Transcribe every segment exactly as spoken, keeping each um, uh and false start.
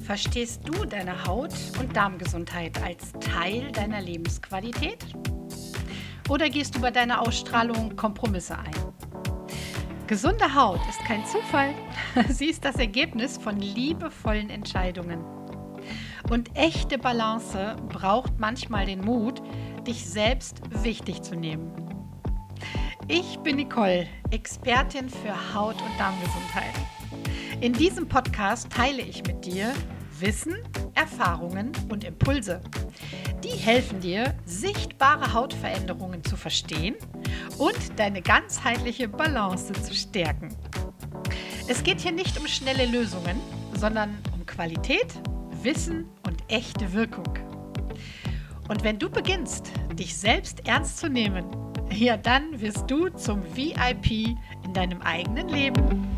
Verstehst du deine Haut- und Darmgesundheit als Teil deiner Lebensqualität? Oder gehst du bei deiner Ausstrahlung Kompromisse ein? Gesunde Haut ist kein Zufall. Sie ist das Ergebnis von liebevollen Entscheidungen. Und echte Balance braucht manchmal den Mut, dich selbst wichtig zu nehmen. Ich bin Nicole, Expertin für Haut- und Darmgesundheit. In diesem Podcast teile ich mit dir Wissen, Erfahrungen und Impulse. Die helfen dir, sichtbare Hautveränderungen zu verstehen und deine ganzheitliche Balance zu stärken. Es geht hier nicht um schnelle Lösungen, sondern um Qualität, Wissen und echte Wirkung. Und wenn du beginnst, dich selbst ernst zu nehmen, ja, dann wirst du zum V I P in deinem eigenen Leben.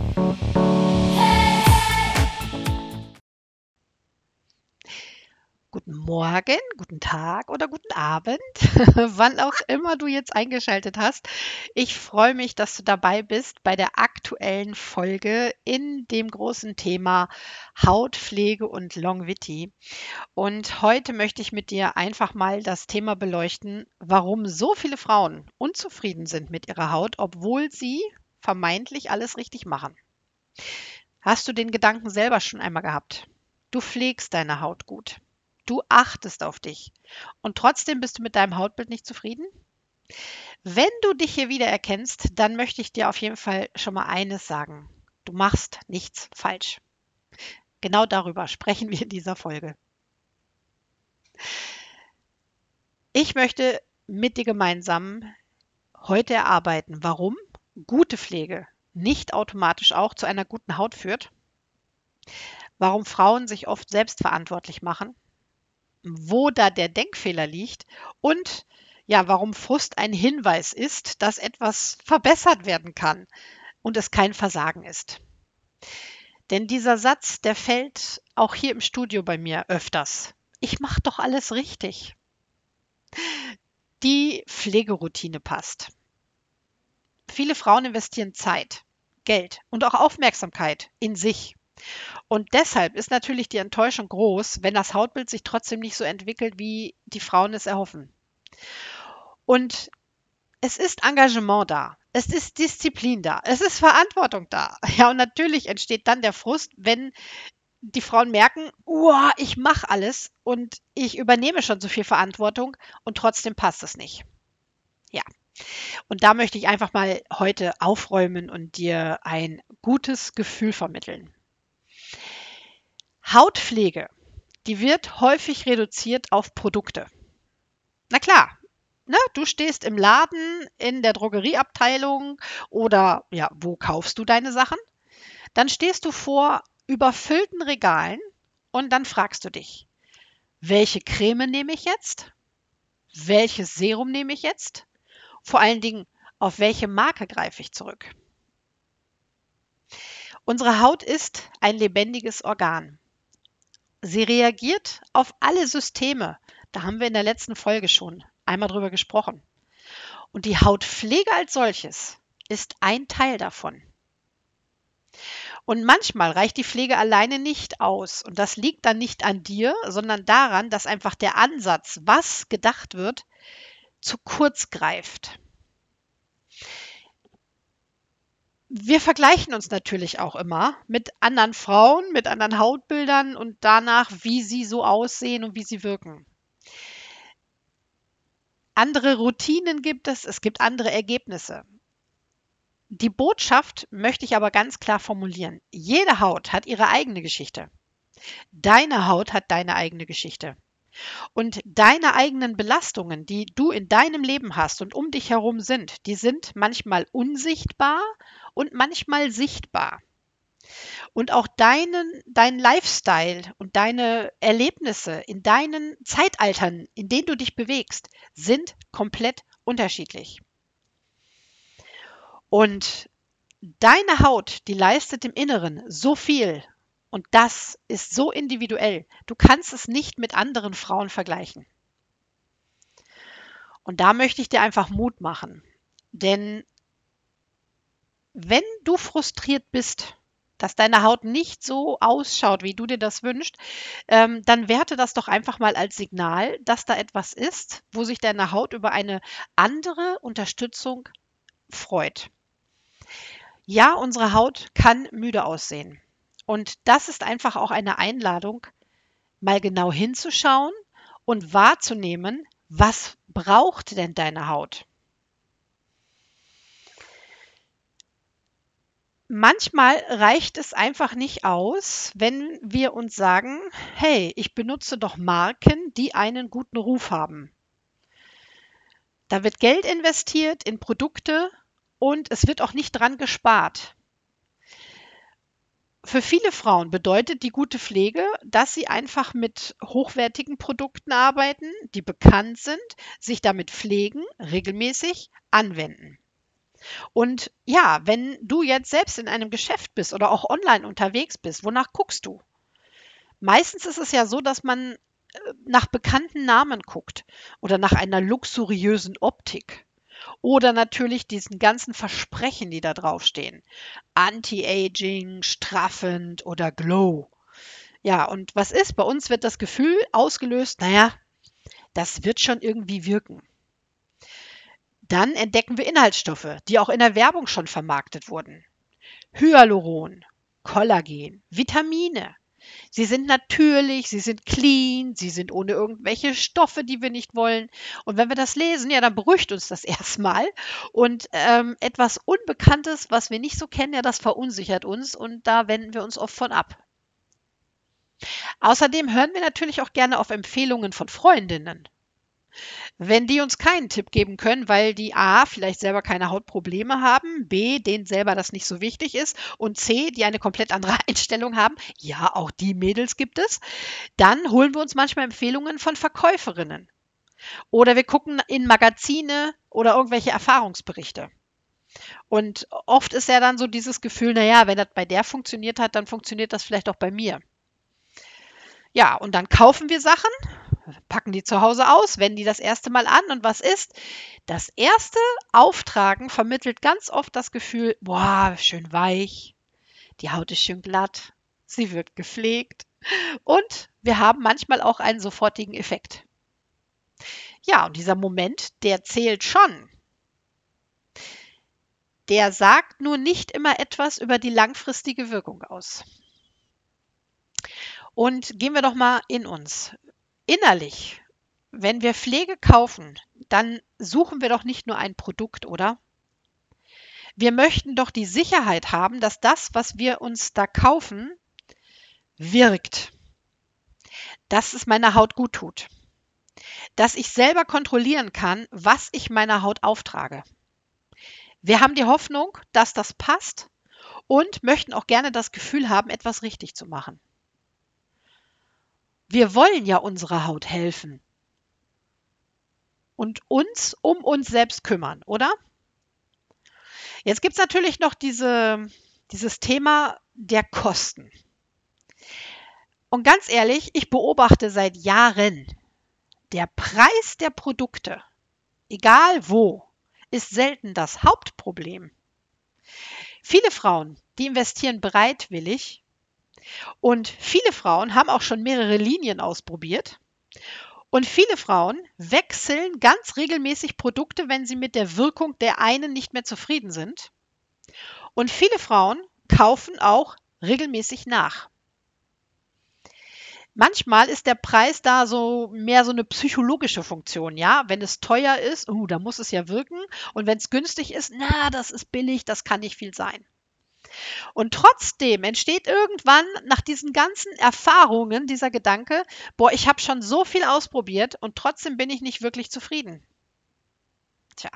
Guten Morgen, guten Tag oder guten Abend, wann auch immer du jetzt eingeschaltet hast. Ich freue mich, dass du dabei bist bei der aktuellen Folge in dem großen Thema Hautpflege und Longevity. Und heute möchte ich mit dir einfach mal das Thema beleuchten, warum so viele Frauen unzufrieden sind mit ihrer Haut, obwohl sie vermeintlich alles richtig machen. Hast du den Gedanken selber schon einmal gehabt? Du pflegst deine Haut gut. Du achtest auf dich. Und trotzdem bist du mit deinem Hautbild nicht zufrieden? Wenn du dich hier wieder erkennst, dann möchte ich dir auf jeden Fall schon mal eines sagen. Du machst nichts falsch. Genau darüber sprechen wir in dieser Folge. Ich möchte mit dir gemeinsam heute erarbeiten, warum gute Pflege nicht automatisch auch zu einer guten Haut führt, warum Frauen sich oft selbstverantwortlich machen, wo da der Denkfehler liegt und ja, warum Frust ein Hinweis ist, dass etwas verbessert werden kann und es kein Versagen ist. Denn dieser Satz, der fällt auch hier im Studio bei mir öfters. Ich mache doch alles richtig. Die Pflegeroutine passt. Viele Frauen investieren Zeit, Geld und auch Aufmerksamkeit in sich. Und deshalb ist natürlich die Enttäuschung groß, wenn das Hautbild sich trotzdem nicht so entwickelt, wie die Frauen es erhoffen. Und es ist Engagement da, es ist Disziplin da, es ist Verantwortung da. Ja, und natürlich entsteht dann der Frust, wenn die Frauen merken, uah, ich mache alles und ich übernehme schon so viel Verantwortung und trotzdem passt es nicht. Ja, und da möchte ich einfach mal heute aufräumen und dir ein gutes Gefühl vermitteln. Hautpflege, die wird häufig reduziert auf Produkte. Na klar, ne, du stehst im Laden, in der Drogerieabteilung oder ja, wo kaufst du deine Sachen? Dann stehst du vor überfüllten Regalen und dann fragst du dich, welche Creme nehme ich jetzt? Welches Serum nehme ich jetzt? Vor allen Dingen, auf welche Marke greife ich zurück? Unsere Haut ist ein lebendiges Organ. Sie reagiert auf alle Systeme. Da haben wir in der letzten Folge schon einmal drüber gesprochen. Und die Hautpflege als solches ist ein Teil davon. Und manchmal reicht die Pflege alleine nicht aus. Und das liegt dann nicht an dir, sondern daran, dass einfach der Ansatz, was gedacht wird, zu kurz greift. Wir vergleichen uns natürlich auch immer mit anderen Frauen, mit anderen Hautbildern und danach, wie sie so aussehen und wie sie wirken. Andere Routinen gibt es, es gibt andere Ergebnisse. Die Botschaft möchte ich aber ganz klar formulieren. Jede Haut hat ihre eigene Geschichte. Deine Haut hat deine eigene Geschichte. Und deine eigenen Belastungen, die du in deinem Leben hast und um dich herum sind, die sind manchmal unsichtbar und manchmal sichtbar. Und auch deinen, dein Lifestyle und deine Erlebnisse in deinen Zeitaltern, in denen du dich bewegst, sind komplett unterschiedlich. Und deine Haut, die leistet im Inneren so viel und das ist so individuell. Du kannst es nicht mit anderen Frauen vergleichen. Und da möchte ich dir einfach Mut machen. Denn wenn du frustriert bist dass deine Haut nicht so ausschaut, wie du dir das wünschst, ähm, dann werte das doch einfach mal als Signal, dass da etwas ist, wo sich deine Haut über eine andere Unterstützung freut. Ja, unsere Haut kann müde aussehen. Und das ist einfach auch eine Einladung, mal genau hinzuschauen und wahrzunehmen, was braucht denn deine Haut? Manchmal reicht es einfach nicht aus, wenn wir uns sagen: „Hey, ich benutze doch Marken, die einen guten Ruf haben.“ Da wird Geld investiert in Produkte und es wird auch nicht dran gespart. Für viele Frauen bedeutet die gute Pflege, dass sie einfach mit hochwertigen Produkten arbeiten, die bekannt sind, sich damit pflegen, regelmäßig anwenden. Und ja, wenn du jetzt selbst in einem Geschäft bist oder auch online unterwegs bist, wonach guckst du? Meistens ist es ja so, dass man äh, nach bekannten Namen guckt oder nach einer luxuriösen Optik oder natürlich diesen ganzen Versprechen, die da draufstehen. Anti-Aging, straffend oder Glow. Ja, und was ist? Bei uns wird das Gefühl ausgelöst, naja, das wird schon irgendwie wirken. Dann entdecken wir Inhaltsstoffe, die auch in der Werbung schon vermarktet wurden. Hyaluron, Kollagen, Vitamine. Sie sind natürlich, sie sind clean, sie sind ohne irgendwelche Stoffe, die wir nicht wollen. Und wenn wir das lesen, ja, dann beruhigt uns das erstmal. Und ähm, etwas Unbekanntes, was wir nicht so kennen, ja, das verunsichert uns und da wenden wir uns oft von ab. Außerdem hören wir natürlich auch gerne auf Empfehlungen von Freundinnen. Wenn die uns keinen Tipp geben können, weil die A, vielleicht selber keine Hautprobleme haben, B, denen selber das nicht so wichtig ist und C, die eine komplett andere Einstellung haben, ja, auch die Mädels gibt es, dann holen wir uns manchmal Empfehlungen von Verkäuferinnen. Oder wir gucken in Magazine oder irgendwelche Erfahrungsberichte. Und oft ist ja dann so dieses Gefühl, naja, wenn das bei der funktioniert hat, dann funktioniert das vielleicht auch bei mir. Ja, und dann kaufen wir Sachen, packen die zu Hause aus, wenden die das erste Mal an und was ist? Das erste Auftragen vermittelt ganz oft das Gefühl, boah, schön weich, die Haut ist schön glatt, sie wird gepflegt und wir haben manchmal auch einen sofortigen Effekt. Ja, und dieser Moment, der zählt schon. Der sagt nur nicht immer etwas über die langfristige Wirkung aus. Und gehen wir doch mal in uns. Innerlich, wenn wir Pflege kaufen, dann suchen wir doch nicht nur ein Produkt, oder? Wir möchten doch die Sicherheit haben, dass das, was wir uns da kaufen, wirkt. Dass es meiner Haut gut tut. Dass ich selber kontrollieren kann, was ich meiner Haut auftrage. Wir haben die Hoffnung, dass das passt und möchten auch gerne das Gefühl haben, etwas richtig zu machen. Wir wollen ja unserer Haut helfen und uns um uns selbst kümmern, oder? Jetzt gibt es natürlich noch diese, dieses Thema der Kosten. Und ganz ehrlich, ich beobachte seit Jahren, der Preis der Produkte, egal wo, ist selten das Hauptproblem. Viele Frauen, die investieren bereitwillig und viele Frauen haben auch schon mehrere Linien ausprobiert. Und viele Frauen wechseln ganz regelmäßig Produkte, wenn sie mit der Wirkung der einen nicht mehr zufrieden sind. Und viele Frauen kaufen auch regelmäßig nach. Manchmal ist der Preis da so mehr so eine psychologische Funktion, ja? Wenn es teuer ist, uh, da muss es ja wirken. Und wenn es günstig ist, na, das ist billig, das kann nicht viel sein. Und trotzdem entsteht irgendwann nach diesen ganzen Erfahrungen dieser Gedanke, boah, ich habe schon so viel ausprobiert und trotzdem bin ich nicht wirklich zufrieden. Tja.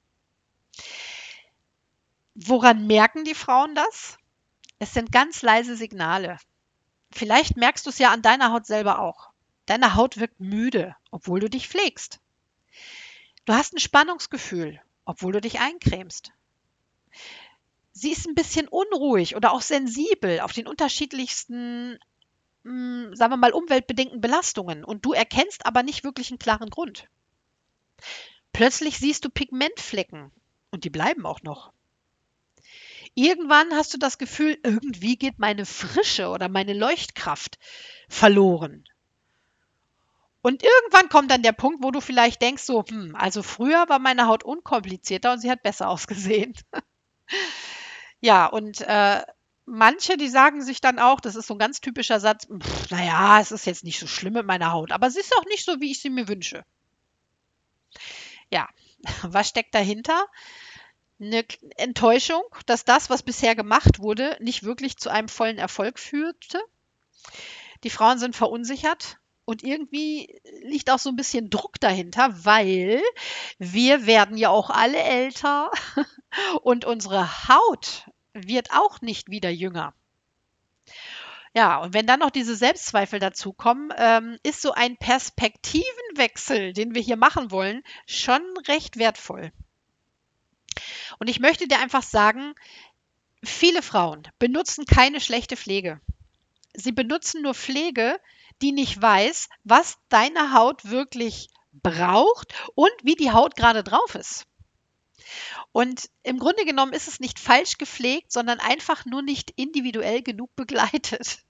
Woran merken die Frauen das? Es sind ganz leise Signale. Vielleicht merkst du es ja an deiner Haut selber auch. Deine Haut wirkt müde, obwohl du dich pflegst. Du hast ein Spannungsgefühl, obwohl du dich eincremst. Sie ist ein bisschen unruhig oder auch sensibel auf den unterschiedlichsten, hm, sagen wir mal, umweltbedingten Belastungen und du erkennst aber nicht wirklich einen klaren Grund. Plötzlich siehst du Pigmentflecken und die bleiben auch noch. Irgendwann hast du das Gefühl, irgendwie geht meine Frische oder meine Leuchtkraft verloren. Und irgendwann kommt dann der Punkt, wo du vielleicht denkst so, hm, also früher war meine Haut unkomplizierter und sie hat besser ausgesehen. Ja, und äh, manche, die sagen sich dann auch, das ist so ein ganz typischer Satz, pf, naja, es ist jetzt nicht so schlimm mit meiner Haut, aber sie ist auch nicht so, wie ich sie mir wünsche. Ja, was steckt dahinter? Eine Enttäuschung, dass das, was bisher gemacht wurde, nicht wirklich zu einem vollen Erfolg führte. Die Frauen sind verunsichert und irgendwie liegt auch so ein bisschen Druck dahinter, weil wir werden ja auch alle älter und unsere Haut wird auch nicht wieder jünger. Ja, und wenn dann noch diese Selbstzweifel dazukommen, ähm, ist so ein Perspektivenwechsel, den wir hier machen wollen, schon recht wertvoll. Und ich möchte dir einfach sagen, viele Frauen benutzen keine schlechte Pflege. Sie benutzen nur Pflege, die nicht weiß, was deine Haut wirklich braucht und wie die Haut gerade drauf ist. Und im Grunde genommen ist es nicht falsch gepflegt, sondern einfach nur nicht individuell genug begleitet.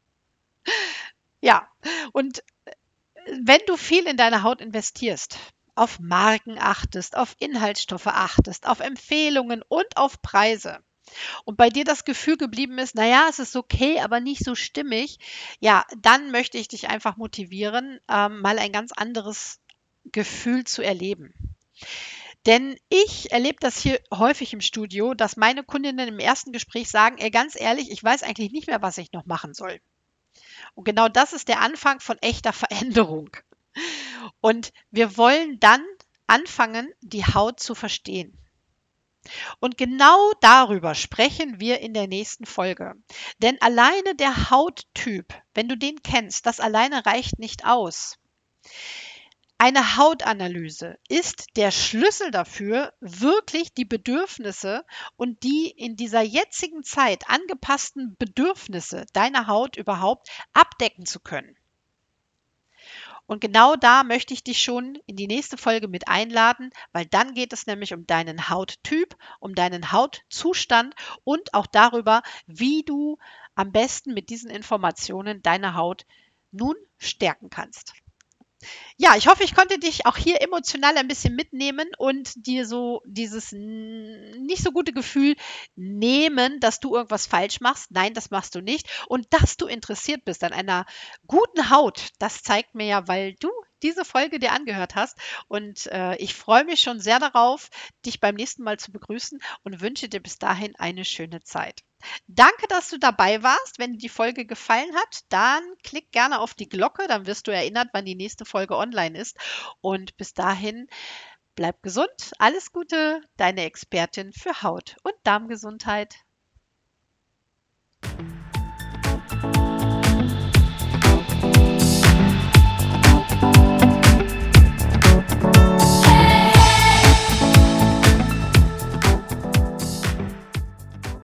Ja, und wenn du viel in deine Haut investierst, auf Marken achtest, auf Inhaltsstoffe achtest, auf Empfehlungen und auf Preise und bei dir das Gefühl geblieben ist, naja, es ist okay, aber nicht so stimmig, ja, dann möchte ich dich einfach motivieren, ähm, mal ein ganz anderes Gefühl zu erleben. Denn ich erlebe das hier häufig im Studio, dass meine Kundinnen im ersten Gespräch sagen, ey, ganz ehrlich, ich weiß eigentlich nicht mehr, was ich noch machen soll. Und genau das ist der Anfang von echter Veränderung. Und wir wollen dann anfangen, die Haut zu verstehen. Und genau darüber sprechen wir in der nächsten Folge. Denn alleine der Hauttyp, wenn du den kennst, das alleine reicht nicht aus. Eine Hautanalyse ist der Schlüssel dafür, wirklich die Bedürfnisse und die in dieser jetzigen Zeit angepassten Bedürfnisse deiner Haut überhaupt abdecken zu können. Und genau da möchte ich dich schon in die nächste Folge mit einladen, weil dann geht es nämlich um deinen Hauttyp, um deinen Hautzustand und auch darüber, wie du am besten mit diesen Informationen deine Haut nun stärken kannst. Ja, ich hoffe, ich konnte dich auch hier emotional ein bisschen mitnehmen und dir so dieses n- nicht so gute Gefühl nehmen, dass du irgendwas falsch machst. Nein, das machst du nicht. Und dass du interessiert bist an einer guten Haut, das zeigt mir ja, weil du diese Folge dir angehört hast. Und äh, ich freue mich schon sehr darauf, dich beim nächsten Mal zu begrüßen und wünsche dir bis dahin eine schöne Zeit. Danke, dass du dabei warst. Wenn dir die Folge gefallen hat, dann klick gerne auf die Glocke, dann wirst du erinnert, wann die nächste Folge online ist. Und bis dahin, bleib gesund. Alles Gute, deine Expertin für Haut- und Darmgesundheit.